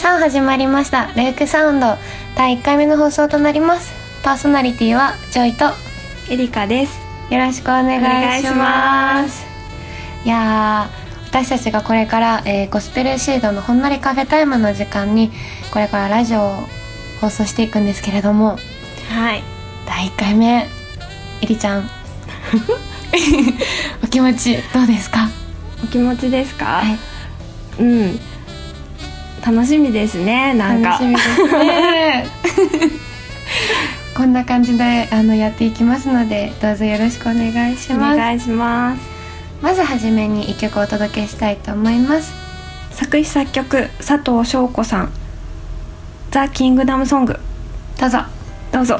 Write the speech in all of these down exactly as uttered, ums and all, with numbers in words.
さあ始まりましたレイクサウンドだいいっかいめの放送となります。パーソナリティはジョイとエリカです。 よろしくお願いします。いやー、私たちがこれから、えー、ゴスペルシードのほんのりカフェタイムの時間にこれからラジオを放送していくんですけれども、 はい、 だいいっかいめ、エリちゃんお気持ちどうですか？ お気持ちですか？ はい、 うん、楽しみですね。なんか楽しみですねこんな感じであのやっていきますので、どうぞよろしくお願いします。 お願いします。 まずはじめにいっきょくお届けしたいと思います。 作詞作曲佐藤翔子さん、ザ・キングダムソング、 どうぞどうぞ。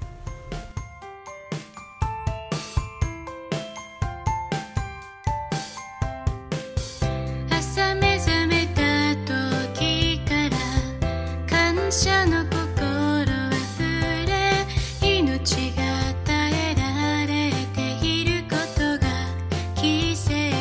朝目覚めた時から感謝の心あふれ、命が与えられていることが奇跡。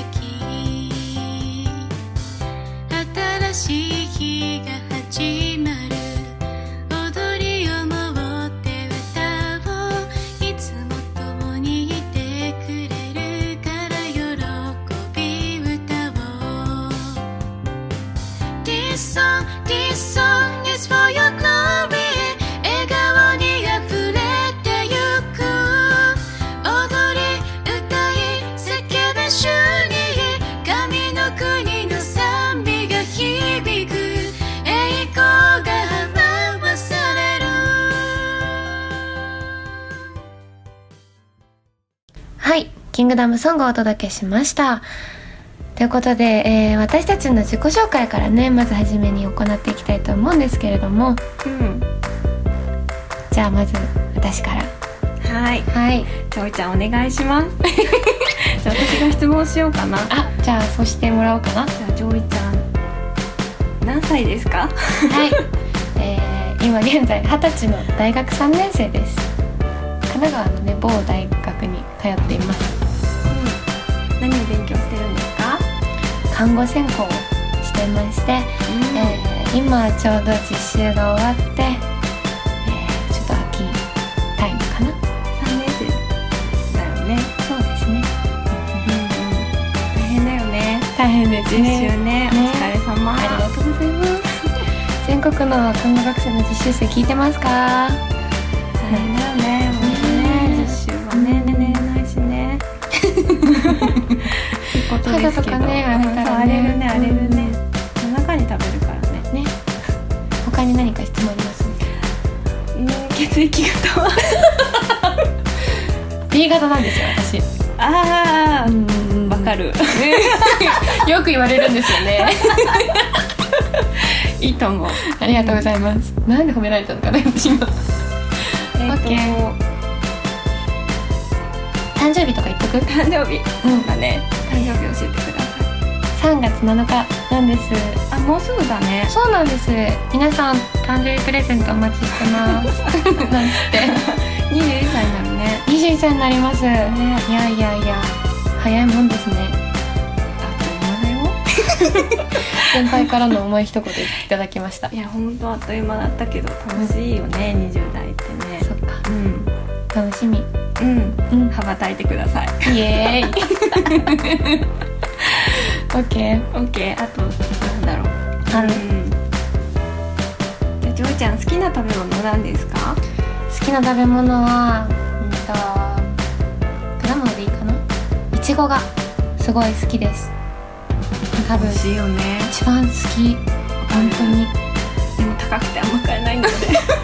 新しい日が始まる、踊りを持って歌おう、いつも共にいてくれるから喜び歌おう。 This song, this song is for your glory。 笑顔にあふれてゆく、踊り歌い叫べ主に、神の国の賛美が響く、栄光が表される。 はい、キングダムソングをお届けしました。ということで、えー、私たちの自己紹介からね、まずはじめに行っていきたいと思うんですけれども、 うん、 じゃあまず私から。 はい、 はい、 ジョイちゃんお願いしますじゃあ私が質問しようかな。 あ、じゃあそうしてもらおうかな。 じゃあジョイちゃん何歳ですか？ はい、えー、今現在はたちの大学さんねん生です。神奈川のね、某大学に通っています。 うん、何を勉強してるんですか？ 看護専攻をしてまして、 うん、 えー、今ちょうど実習が終わって、えー、ちょっと秋タイムかな。 さんねん生だよね。 そうですね、 うんうん、大変だよね。 大変です実ね。 習ね、お疲れ様。 ありがとうございます全国の看護学生の実習生聞いてますか？ 大変だよね、本当ね、実習はね、寝れないしねいいことですけど、 肌とかね、荒れたらね、 荒れるね、荒れるね、夜中に食べるからね。 ね、他に何か質問あります？ うん、血液型は B 型なんですよ、私。 ああ、 うんわかるよく言われるんですよねいいと思う。 ありがとうございます。なんで褒められたのかな、私今。 えっと、 誕生日とか言っとく？ 誕生日、そうだね、誕生日教えてください。 さんがつなのかなんです。 あ、もうすぐだね。 そうなんです。皆さん誕生日プレゼントお待ちしてますなんつってにじゅういっさいになるね。 にじゅういっさいになります、ね、いやいやいや早いもんですね。 あっという間だよ先輩からの重い一言いただきました。 いや、ほんとあっという間だったけど楽しいよね、にじゅう代ってね。 そっか、 うん、 楽しみ。 うん、 うん、 羽ばたいてください。 イエーイオッケーオッケー。あとなんだろう、 ある、 うん、じゃあジョイちゃん好きな食べ物なんですか？ 好きな食べ物は、うんと果物でいいかな。いちごがすごい好きです。多分美味しいよね。 一番好き、本当に。 でも高くてあんま買えないんだね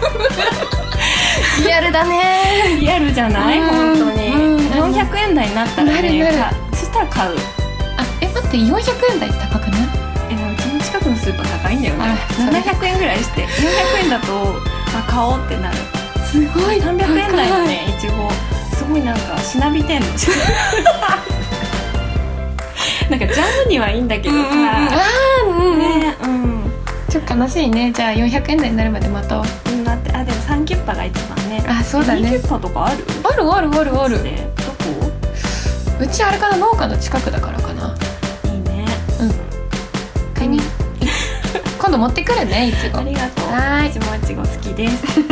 リアルだね。 リアルじゃない？ うん本当に、 うん、 よんひゃくえん台になったらね、 なるなるかそしたら買う。 あ、え、待って、よんひゃくえん台って高くない？ え、うちの近くのスーパー高いんだよね。 あ、 ななひゃくえんぐらいして、よんひゃくえんだとあ、買おうってなる。 すごいさんびゃくえん台のね、いちごすごいなんかしなびてんのなんかジャムにはいいんだけどさ、 うんうん、あー、うんうん、 ね、うん、 ちょっと悲しいね。じゃあよんひゃくえん台になるまで待とう。 うん、だって、あ、でもさんキュッパが一番ね。 あ、そうだね。 にキュッパとかある？ あるあるあるある。 どこ？ うちあれかな、農家の近くだからかな。 いいね。 うん。買いに度持ってくるねいちご。 ありがとう。 はーい私もいちご好きですと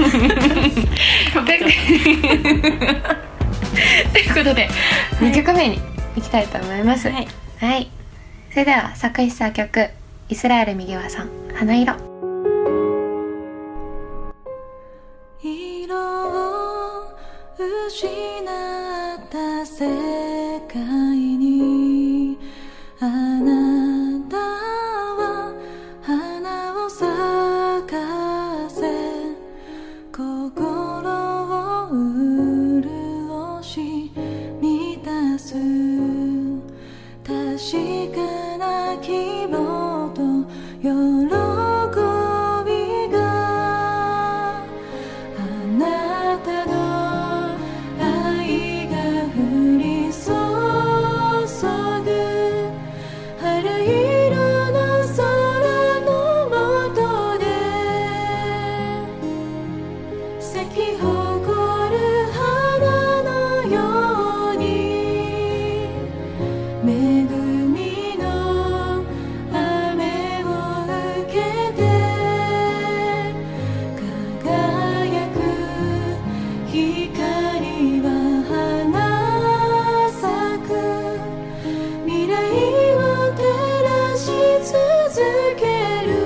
いうことで、にきょくめにいきたいと思います。 はい、 はい、それでは作詞作曲イスラエル右輪さん、花色。 色を失った世界にあなたは花を咲かせ、心を潤し満たす確かな希望と喜びがあなたの愛が降り注ぐ春色の空の下で咲き誇る花のように恵みの雨を受けて輝く光は花咲く未来を照らし続ける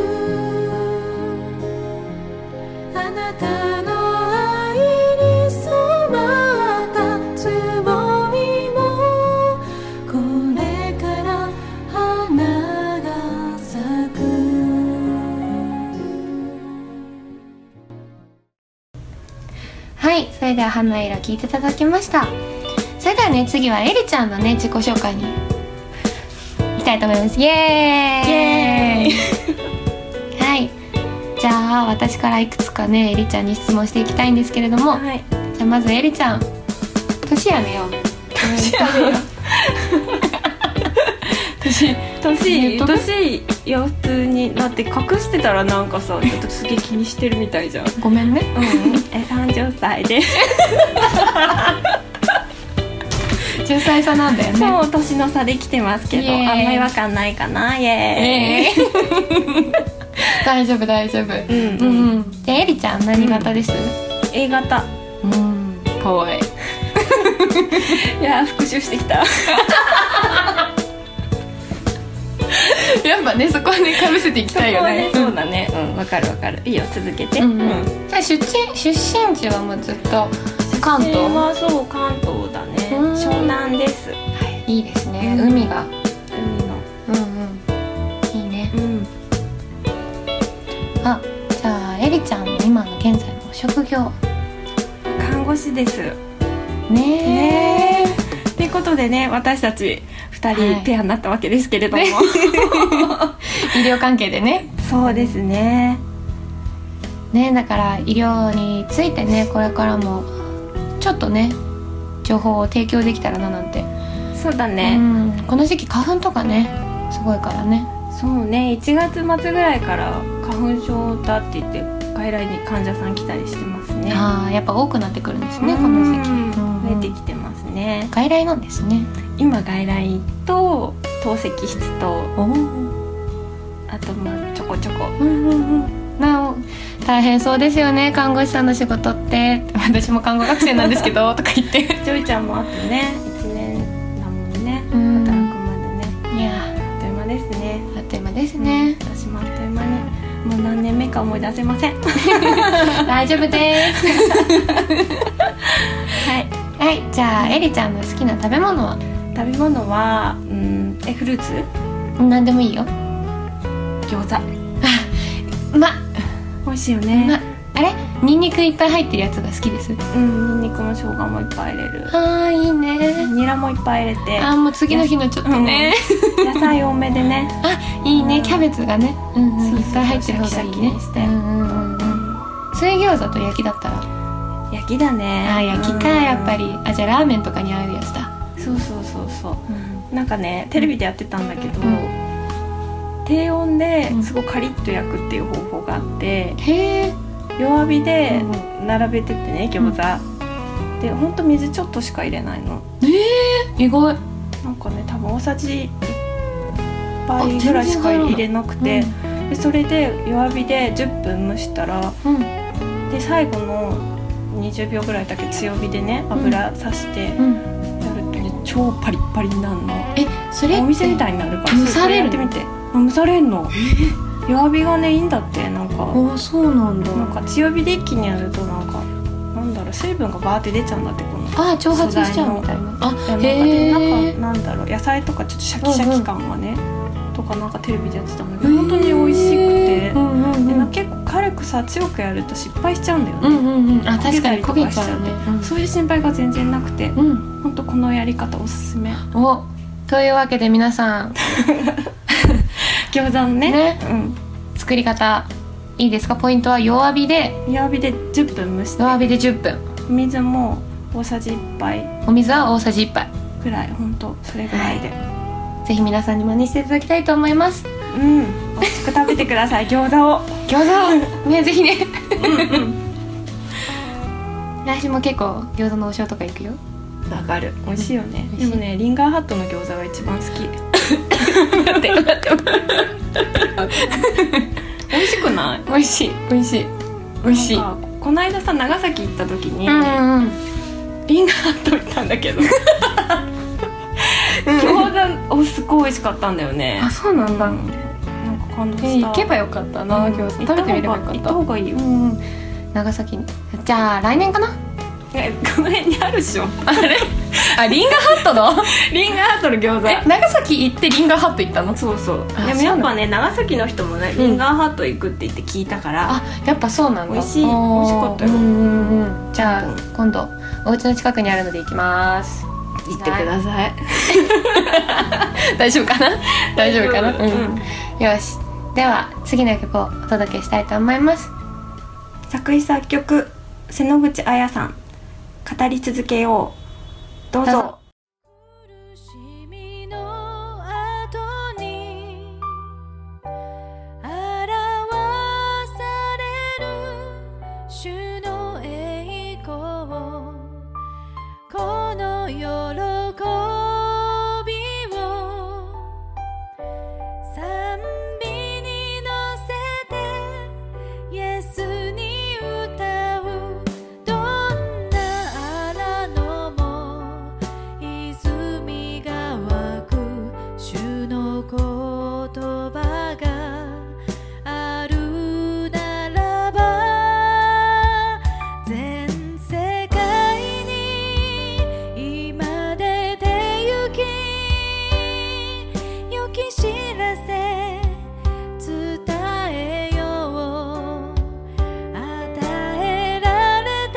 あなたの愛に染まったつぼみもこれから花が咲く。 はい、それでは花色聞いていただきました。それではね、次はエリちゃんのね自己紹介にいきたいと思います。イエーイ、 イエーイはい、じゃあ私からいくつかねエリちゃんに質問していきたいんですけれども、 はい、 じゃあまずエリちゃん、年やめよう年やめよ年年年いや普通にだって隠してたらなんかさちょっとすげえ気にしてるみたいじゃん。 ごめんね。 うんえさんじゅっさいでじゅっさい差なんだよね。 そう年の差で来てますけどイエーイあんま違和感ないかな。イエーイ、 えー大丈夫大丈夫。 うんうんうん。でエリちゃん何型です？ A 型。 うんぽい。 いや復習してきたやっぱねそこはねかぶせていきたいよね。 そうだね、うんわかるわかる。いいよ続けて。 うんうん。じゃあ出身出身地はもうずっと関東。 はそう関東だね。 うん湘南です。 いいですね。 うん海が。 海の。 うんうん。いいね。 うん。 あ、じゃあエリちゃんの今の現在の職業。 看護師です。 ねねえ。ということでね私たちふたりペアになったわけですけれども、 医療関係でね。 そうですね。 ね、だから医療についてねこれからもちょっとね情報を提供できたらななんて。 そうだね、 うん、この時期花粉とかねすごいからね。 そうねいちがつ末ぐらいから花粉症だって言って外来に患者さん来たりしてますね。 ああやっぱ多くなってくるんですね、 うんこの時期。 増えてきてますね。 外来なんですね。 今外来と透析室とおお。 あとまあちょこちょこ。 うんうんうん。なお大変そうですよね看護師さんの仕事って。私も看護学生なんですけどとか言って。 ジョイちゃんもあとねいちねんだもんね、 うん働くまでね。 いやあっという間ですね。 あっという間ですね、 うん私もあっという間にもう何年目か思い出せません大丈夫ですはいはいじゃあエリちゃんの好きな食べ物は？ 食べ物はうんえフルーツ何でもいいよ。 餃子うまっ美味しいようまね。 っ。あれニンニクいっぱい入ってるやつが好きです。 うんニンニクも生姜もいっぱい入れる。 あーいいね。 ニラもいっぱい入れてあーもう次の日のちょっとね、 野菜多めでねあいいねキャベツがね、うんうん、 そうそういっぱい入ってる方がいいね。 シャキシャキにしてうんうんうんうん。水餃子と焼きだったら？ 焼きだね。 あー焼きか、 うんやっぱり。あじゃあラーメンとかに合うやつだ。 そうそうそうそううんなんかねテレビでやってたんだけど、 うん低温ですごいカリッと焼くっていう方法があって、 へえ。 弱火でう並べてってね餃子、でほんと水ちょっとしか入れないの。 意外。 なんかね多分大さじいっぱいぐらいしか入れなくて、 でそれで弱火でじゅっぷん蒸したら、 うん、 で最後のにじゅうびょうぐらいだけ強火でね油さしてやるとね、超パリッパリになるの。 え、それお店みたいになるから蒸されるの？ やってみて。蒸されんの。弱火がねいいんだって。なんかあ、そうなんだ。 なんか強火で一気にやるとなんかなんだろう、水分がバーって出ちゃうんだって。このあ、蒸発しちゃうみたいな。あ、 へへえ。なんかなんだろう、野菜とかちょっとシャキシャキ感がね、うんうん、とかなんかテレビでやってたんだけど本当に美味しくて、うんうんうん、でなんか結構軽くさ強くやると失敗しちゃうんだよね、うんうんうん、 あ、確かに焦げちゃうね、 うん、そういう心配が全然なくて、うん、本当このやり方おすすめ。 お、というわけで皆さん餃子のね、 ね、うん、作り方いいですか？ポイントは弱火で弱火でじゅっぷん蒸して、 弱火でじゅっぷん、 お水も大さじいっぱい、 お水は大さじいっぱいぐらい、ほんとそれぐらいで、 はい、ぜひ皆さんに真似していただきたいと思います。 うん、美味しく食べてください餃子を餃子をね、ぜひねうん、うん、 来週も結構餃子の王将とか行くよ。 わかる、美味しいよね、うん、でもねリンガーハットの餃子が一番好き待って待って美味しくない？ 美味しい美味しい美味しい。 この間さ長崎行った時に、 うんうん、 リンガーハット行ったんだけど餃子おすごい美味しかったんだよね。 あ、そうなんだ、うん、 なんか感動した、 えー、行けばよかったな、うん、餃子食べてみればよかった。 行った方がいいよ、 うん、長崎に。じゃあ来年かな。 え、この辺にあるっしょあれあ、リンガーハットのリンガーハットの餃子。 え、長崎行ってリンガーハット行ったの？ そうそう。でもやっぱね、長崎の人もね、リンガーハット行くって言って聞いたから、うん、 あ、やっぱそうなんだ。 美味しい、美味しかったよ。うんうんうん。じゃあ、うん、今度お家の近くにあるので行きます。 行ってください大丈夫かな大丈夫かな、うん、 うん、 よし、では次の曲をお届けしたいと思います。 作詞作曲瀬野口彩さん、語り続けよう。どうぞ。どうぞ。 苦しみの後に表される主の栄光、この喜びを賛美に乗せてイエスに歌う。どんな荒野も泉が湧く主の言葉があるならば、全世界に今出て行き、良き知らせ伝えよう。与えられ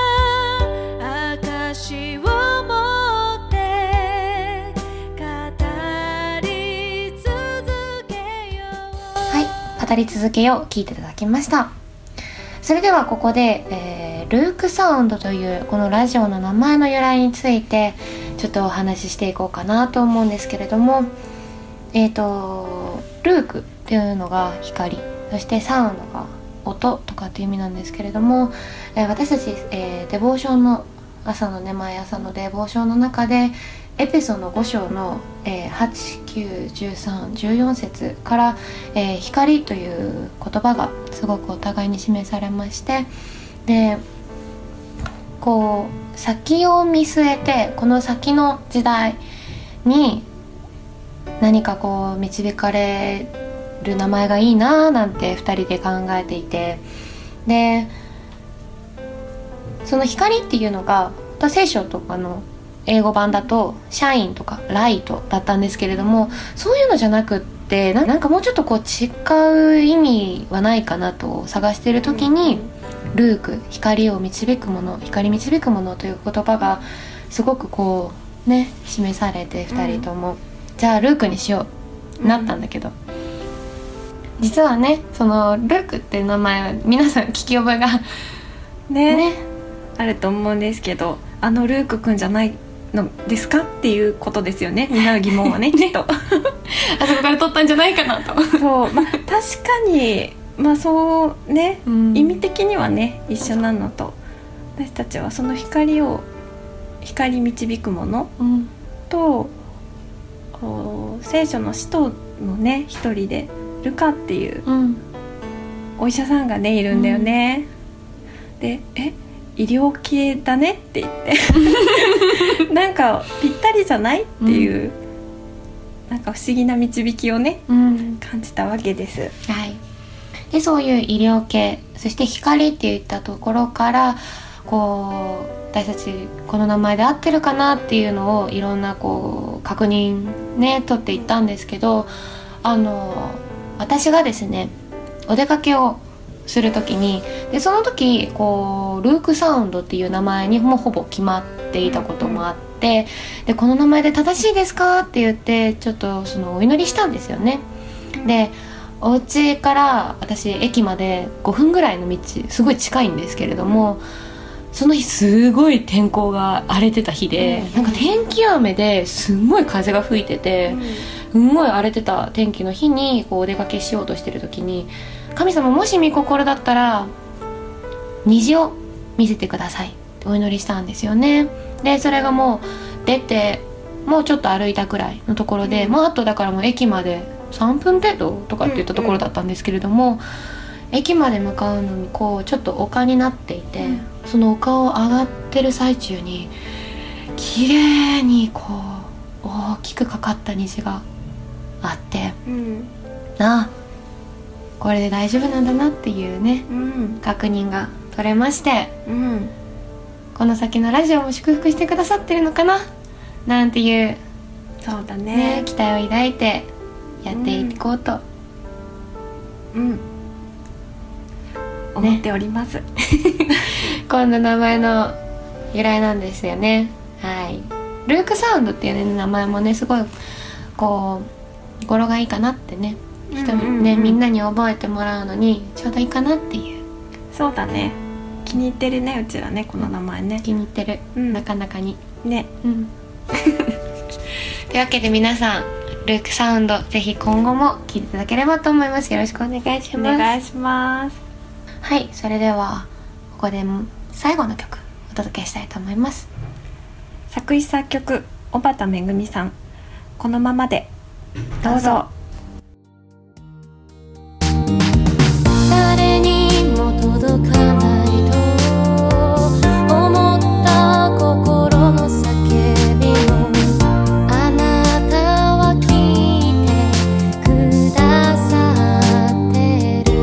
た証を持って語り続けよう。 はい、語り続けよう聞いていただきました。それではここで、えー、ルークサウンドというこのラジオの名前の由来についてちょっとお話ししていこうかなと思うんですけれども、えーとルークっていうのが光、そしてサウンドが音とかっていう意味なんですけれども、えー、私たち、えー、デボーションの朝のね、毎朝のデボーションの中でエペソのご章の、えー、はち、きゅう、じゅうさん、じゅうよん節から、えー、光という言葉がすごくお互いに示されまして、でこう先を見据えて、この先の時代に何かこう導かれる名前がいいななんてふたりで考えていて、でその光っていうのが聖書とかの英語版だとシャインとかライトだったんですけれども、そういうのじゃなくってな、なんかもうちょっとこう違う意味はないかなと探している時に、ルーク、光を導くもの、光導くものという言葉がすごくこうね示されて、ふたりとも、うん、じゃあルークにしようなったんだけど、うん、実はねそのルークっていう名前は皆さん聞き覚えがね, ねあると思うんですけど、あのルークくんじゃないのですかっていうことですよね、みんなの疑問はねきっとあそこから取ったんじゃないかなとそう、まあ、確かにまあそうね、うん、意味的にはね一緒なのと、私たちはその光を光導くもの、うん、と聖書の使徒のね一人でルカっていううんお医者さんがねいるんだよね、うん、でえ医療系だねって言ってなんかぴったりじゃないっていう、うん、なんか不思議な導きをね、うん、感じたわけです。 はい。でそういう医療系、そして光っていったところからこう私たちこの名前で合ってるかなっていうのをいろんなこう確認ね取っていったんですけど、あの私がですねお出かけをするときにでその時こうルークサウンドっていう名前にもうほぼ決まっていたこともあって、でこの名前で正しいですかって言ってちょっとそのお祈りしたんですよね。でお家から私駅までごふんぐらいの道、すごい近いんですけれども、その日すごい天候が荒れてた日で、うん、なんか天気雨ですんごい風が吹いてて、うん、すんごい荒れてた天気の日にこうお出かけしようとしてる時に、神様もし御心だったら虹を見せてくださいってお祈りしたんですよね。でそれがもう出てもうちょっと歩いたくらいのところで、うん、もうあとだからもう駅までさんぷん程度とかっていったところだったんですけれども、うんうん、駅まで向かうのにこうちょっと丘になっていて、うん、その丘を上がってる最中に綺麗にこう大きくかかった虹があって、うん、あこれで大丈夫なんだなっていうね、うん、確認が取れまして、うん、この先のラジオも祝福してくださってるのかななんていう、 そうだ ね, ね期待を抱いてやっていこうと、 うん、うん、思っております、ね、 こんな名前の由来なんですよね。はい、ルークサウンドっていう、ね、名前もねすごいこう語呂がいいかなってね、人にね、うんうんうん、みんなに覚えてもらうのにちょうどいいかなっていう。 そうだね、気に入ってるね、うちらねこの名前ね、 気に入ってる、うん、なかなかにね、 うん、というわけで皆さんルークサウンドぜひ今後も聴いていただければと思います。よろしくお願いします。 お願いします。 はい、それではここで最後の曲お届けしたいと思います。 作詞作曲小畑めぐみさん、このままでどうぞ。 誰にも届かないと思った心の叫びもあなたは聞いてくださってる。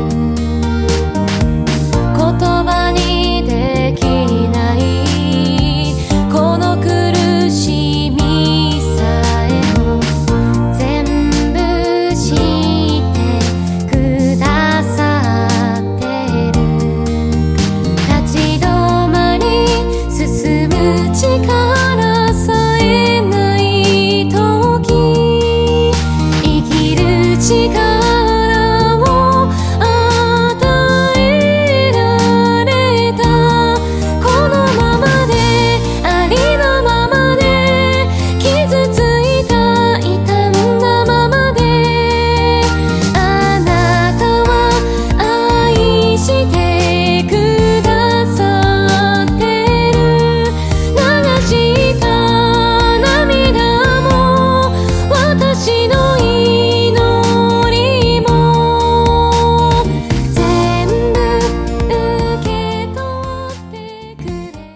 言葉にできないこの苦しみさえも全部知ってくださってる。立ち止まり進む力さえない時、生きる力を与えられた。このままでありのままで傷ついた傷んだままで、あなたは愛してくださってる。流した涙も私の祈りも全部受け取ってくれ。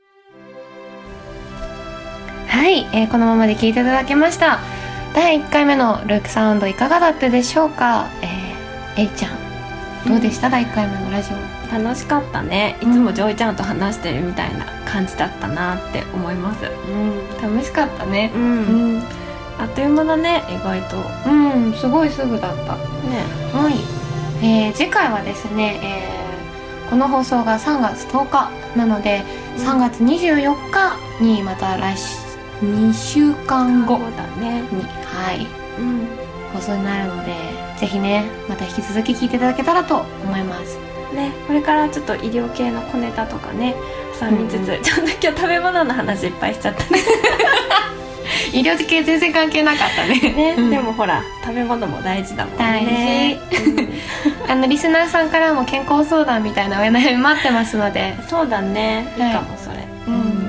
はい、えー、このままで聴いていただきました。だいいっかいめのルークサウンドいかがだったでしょうか。えー、えいちゃんどうでした、うん、だいいっかいめのラジオ。 楽しかったね。いつもジョイちゃんと話してるみたいな感じだったなって思います。 うん、楽しかったね。 うん、うん、あっという間だね、意外と。 うん、すごいすぐだったね。はい、えー、次回はですね、えー、この放送がさんがつとおかなので、うん、さんがつにじゅうよっかにまた来週にしゅうかんごに、 だね、 はい、 うん、 放送になるので、ぜひねまた引き続き聞いていただけたらと思いますね。これからちょっと医療系の小ネタとかね挟みつつ、うんうん、ちょっと今日食べ物の話いっぱいしちゃったね医療系全然関係なかったねね、うん、でもほら食べ物も大事だもんね。 大事、うん、あのリスナーさんからも健康相談みたいなお悩み待ってますので。 そうだね、いいかもそれ、 うん、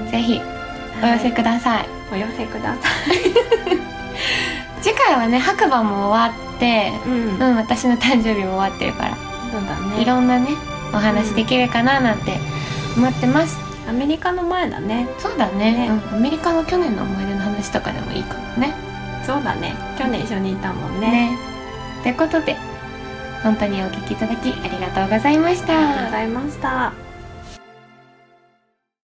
ぜひお寄せください、はい、 お寄せください次回はね白馬も終わって、 うんうん、私の誕生日も終わってるから、 そうだね。 いろんなねお話できるかななんて思ってます、 アメリカの前だね。 そうだね、 ねうん、アメリカの去年の思い出の話とかでもいいかもね。 そうだね。去年一緒にいたもんね。 ねということで本当にお聞きいただきありがとうございました。 ありがとうございました。